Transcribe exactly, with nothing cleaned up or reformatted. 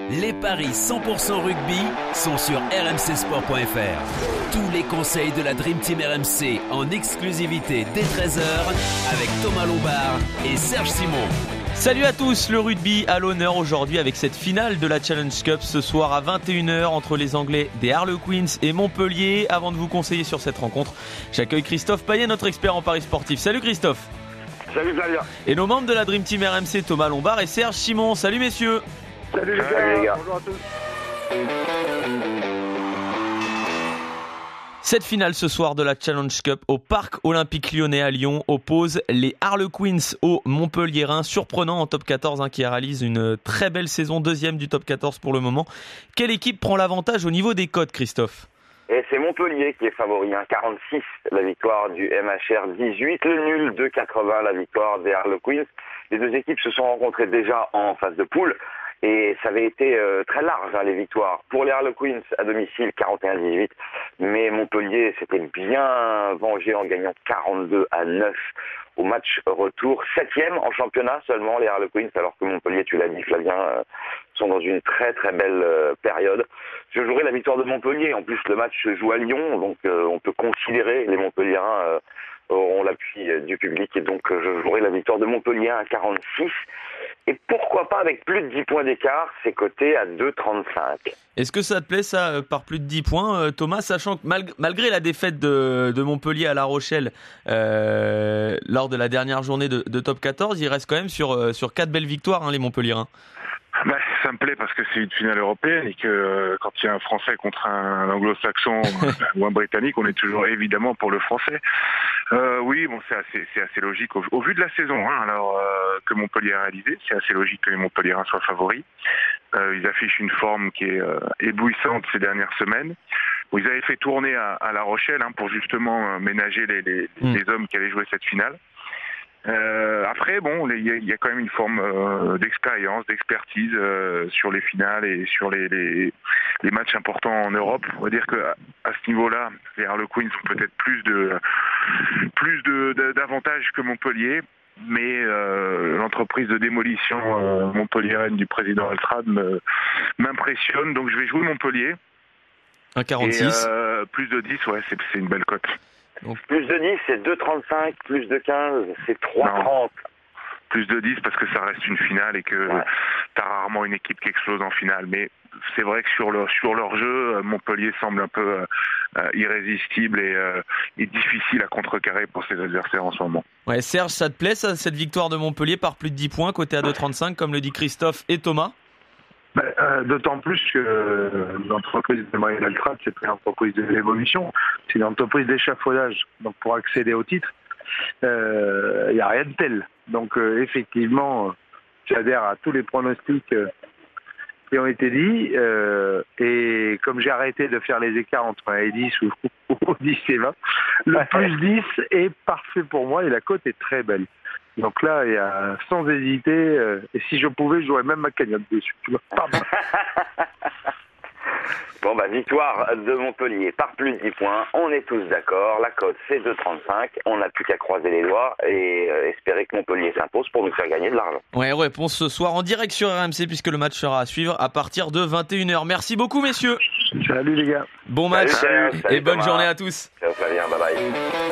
Les paris cent pour cent rugby sont sur r m c sport point f r. Tous les conseils de la Dream Team R M C en exclusivité dès treize heures avec Thomas Lombard et Serge Simon. Salut à tous, le rugby à l'honneur aujourd'hui avec cette finale de la Challenge Cup ce soir à vingt et une heures entre les Anglais des Harlequins et Montpellier. Avant de vous conseiller sur cette rencontre, j'accueille Christophe Payet, notre expert en paris sportif. Salut Christophe. Salut Flavien. Et nos membres de la Dream Team R M C, Thomas Lombard et Serge Simon. Salut messieurs. Salut les gars. Salut les gars. Bonjour à tous. Cette finale ce soir de la Challenge Cup au Parc Olympique Lyonnais à Lyon oppose les Harlequins aux Montpelliérains, surprenant en top quatorze hein, qui réalise une très belle saison, deuxième du top quatorze pour le moment. Quelle équipe prend l'avantage au niveau des cotes, Christophe ? Et c'est Montpellier qui est favori, hein. quarante-six la victoire du M H R dix-huit, le nul deux quatre-vingts la victoire des Harlequins. Les deux équipes se sont rencontrées déjà en phase de poule. Et ça avait été euh, très large, hein, les victoires. Pour les Harlequins à domicile, quarante et un dix-huit. Mais Montpellier s'était bien vengé en gagnant quarante-deux à neuf au match retour. Septième en championnat seulement, les Harlequins, alors que Montpellier, tu l'as dit Flavien, euh, sont dans une très très belle euh, période. Je jouerai la victoire de Montpellier. En plus, le match se joue à Lyon, donc euh, on peut considérer les Montpelliérains euh, auront l'appui euh, du public. Et donc, euh, je jouerai la victoire de Montpellier à quarante-six. Et pourquoi pas avec plus de dix points d'écart, c'est coté à deux trente-cinq. Est-ce que ça te plaît ça par plus de dix points, Thomas, sachant que mal, malgré la défaite de, de Montpellier à La Rochelle euh, lors de la dernière journée de, de top quatorze, il reste quand même sur, sur quatre belles victoires, hein, les Montpelliérains. Bah, ça me plaît parce que c'est une finale européenne et que euh, quand il y a un Français contre un anglo-saxon ou un Britannique, on est toujours évidemment pour le Français. Euh, oui, bon, c'est assez, c'est assez logique au, au vu de la saison. Hein, alors euh, que Montpellier a réalisé, c'est assez logique que les Montpelliérains soient favoris. Euh, ils affichent une forme qui est euh, éblouissante ces dernières semaines. Bon, ils avaient fait tourner à, à La Rochelle hein, pour justement euh, ménager les, les, mmh. les hommes qui allaient jouer cette finale. Euh, après, bon, il y, y a quand même une forme euh, d'expérience, d'expertise euh, sur les finales et sur les, les, les matchs importants en Europe. On va dire que à, à ce niveau-là, les Harlequins ont peut-être plus de plus de, de d'avantages que Montpellier, mais euh, l'entreprise de démolition euh, montpelliéraine du président Altrad me, m'impressionne. Donc, je vais jouer Montpellier. un quarante-six. Et, euh, plus de dix, ouais, c'est, c'est une belle cote. Donc, plus de dix, c'est deux trente-cinq, plus de quinze, c'est trois trente. Plus de dix parce que ça reste une finale et que ouais. T'as rarement une équipe qui explose en finale. Mais c'est vrai que sur leur, sur leur jeu, Montpellier semble un peu euh, irrésistible et, euh, et difficile à contrecarrer pour ses adversaires en ce moment. Ouais, Serge, ça te plaît ça, cette victoire de Montpellier par plus de dix points, côté à deux trente-cinq, comme le dit Christophe et Thomas? Ben, euh, d'autant plus que euh, l'entreprise de Marielle Altrad, c'est pas une entreprise de l'évolution, c'est une entreprise d'échafaudage. Donc pour accéder au titre, il euh, n'y a rien de tel. Donc euh, effectivement, j'adhère à tous les pronostics euh, qui ont été dits. Euh, et comme j'ai arrêté de faire les écarts entre un et dix ou, ou dix et vingt, le plus dix est parfait pour moi et la cote est très belle. Donc là, il y a sans hésiter, euh, et si je pouvais, je jouerais même ma cagnotte dessus. Pardon. Bon, bah, victoire de Montpellier par plus de dix points. On est tous d'accord. La cote, c'est deux trente-cinq. On n'a plus qu'à croiser les doigts et euh, espérer que Montpellier s'impose pour nous faire gagner de l'argent. Ouais, réponse ce soir en direct sur R M C puisque le match sera à suivre à partir de vingt et une heures. Merci beaucoup, messieurs. Salut, les gars. Bon match salut, salut, et bonne Thomas. journée à tous. Ciao, Flavien. Bye bye.